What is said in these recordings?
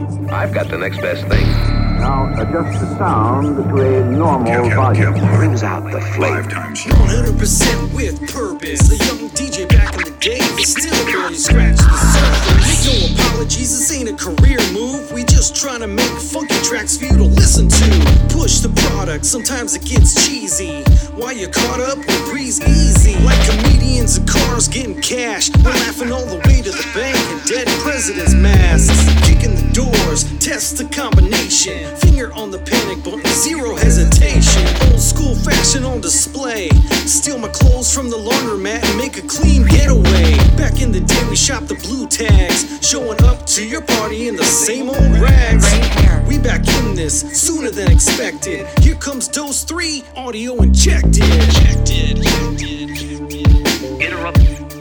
I've got the next best thing. Now adjust the sound to a normal volume. Brings out the flavor. 100% with purpose. A young DJ back in the day, but still barely scratch the surface. Make no apologies, this ain't a career move. We just trying to make funky tracks for you to listen to. Push the product, sometimes it gets cheesy. Why you caught up with Breeze Easy? Like comedians and cars getting cash. We're laughing all the way to the bank in dead presidents' masks. Kicking the doors, test the combination. Finger on the panic button, zero hesitation. Old school fashion on display. Steal my clothes from the laundromat and make a clean getaway. Back in the day we shopped the blue tags. Showing up to your party in the same old rags. We back in this, sooner than expected. Here comes Dose 3, audio injected. Interrupt.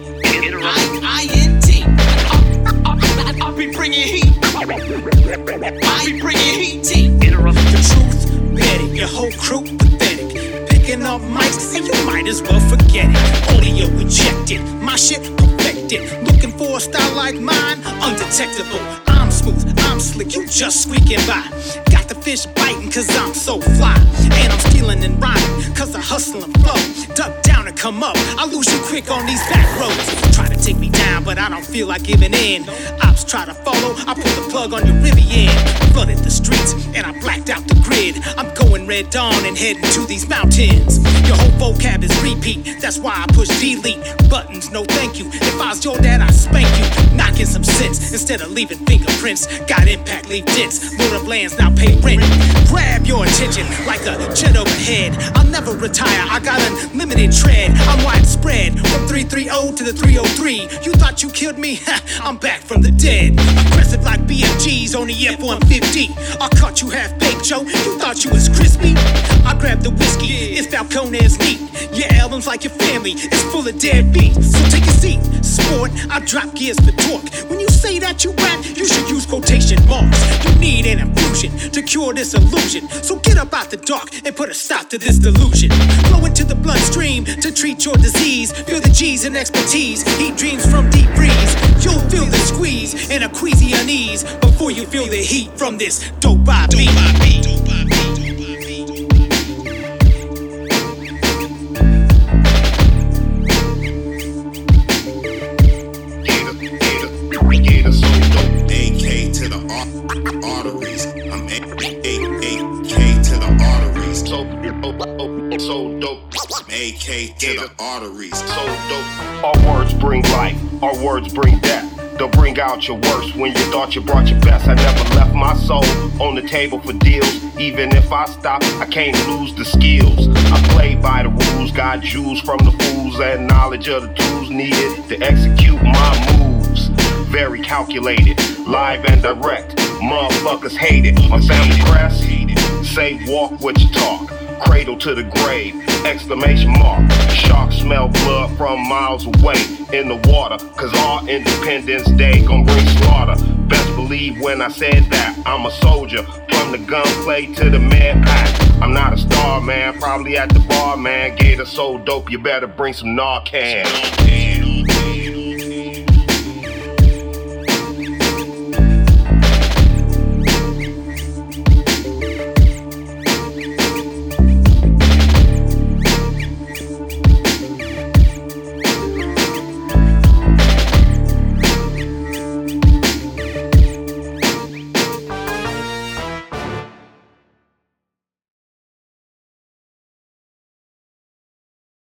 I-N-T. I'll be bringing heat. I'll be bringing heat. Interrupt. The truth, bet it. Your whole crew pathetic. Picking up mics and you might as well forget it. Audio injected, my shit perfected. Looking for a style like mine, undetectable. I'm smooth, I'm slick, you just squeaking by. Got the fish biting cause I'm so fly. And I'm stealing and rhyming cause I hustle and flow. Duck down and come up, I lose you quick on these back roads. Try to take me down but I don't feel like giving in. Ops try to follow, I put the plug on your Rivian. Flooded the streets and I blacked out the grid. I'm going Red Dawn and heading to these mountains. Your whole vocab is repeat, that's why I push delete. Buttons, no thank you. If I was your dad, I'd spank you. Knocking some sense instead of leaving fingerprints. Got impact, leave dents. Lord of lands, now pay rent. Grab your attention like a jet overhead. I'll never retire, I got unlimited tread. I'm widespread, from 330 to the 303. You thought you killed me? I'm back from the dead. Aggressive like BFGs on the F-150. I caught you half-baked, Joe. You thought you was crispy? I grabbed the whiskey, it's Falcone's neat. Your album's like your family, it's full of dead beats. So take a seat, sport, I drop gears for torque. When you say that you rap, you should use quotation marks. You need an infusion to cure this illusion. So get up out the dark and put a stop to this delusion. Flow into the bloodstream to treat your disease. Feel the G's and expertise, heat dreams from deep breeze. You'll feel the squeeze and a queasy unease before you feel the heat from this dope by beat. So dope, AK to the arteries. So dope. Our words bring life, our words bring death. They'll bring out your worst when you thought you brought your best. I never left my soul on the table for deals. Even if I stop, I can't lose the skills. I play by the rules, got jewels from the fools and knowledge of the tools needed to execute my moves. Very calculated, live and direct. Motherfuckers hate it. My family crest, say walk what you talk. Cradle to the grave, exclamation mark. Sharks smell blood from miles away in the water, cause our Independence Day gon' bring slaughter. Best believe when I said that I'm a soldier, from the gunplay to the med pack. I'm not a star, man, probably at the bar, man. Gator so dope, you better bring some Narcan.